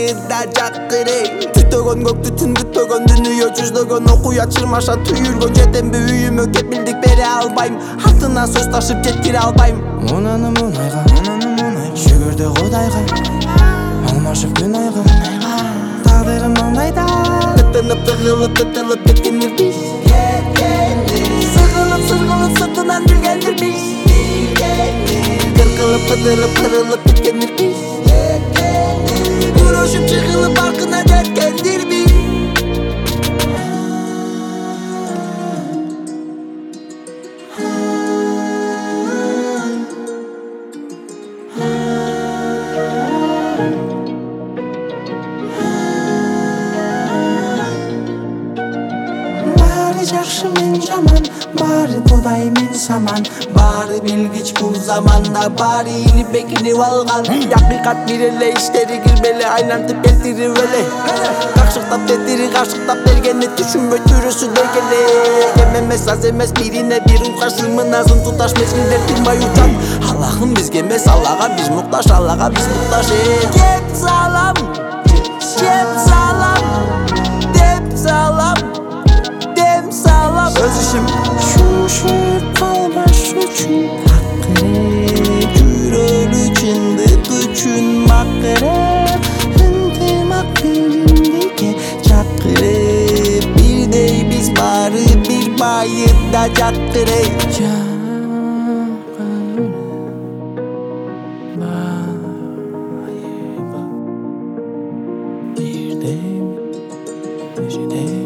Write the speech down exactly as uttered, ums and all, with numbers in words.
байырда жакырей түтөгөн көктү түн күтпөгөн дүнүйө жүздөгөн окуя чырмашат түйүлгөн жерден үйүмө кепилдик бере албайм артынан сөз ташып жеткире албайм мунаны мунайга жүгүрдү кудайга алмашып күн айга тагдырым маңдайда тытынып тыгылып тытылып кеткендирбиз сыгылып сыргылып сыртынан билгендирбиз кыркылып кыдырып кырылып кеткендирбиз урушуп чыгылып баркына жеткендирбиз баары жакшы мен жаман баары кудай мен саман баары билгич бул заманда баары илип бекинип алган акыйкат бир эле иштери кирбеле айлантып келтирип эле какшыктап тетири кашыктап бергени түшүнбөй төрөсү дегеле кем эмес аз эмес бирине бир укашсы мыназын туташ мезгилдер тынбай учат Аллахым бизге эмес Аллага биз муктаж Аллага биз муктаж деп салам деп салам деп салам деп салам сөз ишим шушуп калбаш үчүн акырып жүрөлү чындык үчүн макырып ынтымак биримдикке чакырып бирдей биз баары бир байырда жакырей Birde, birde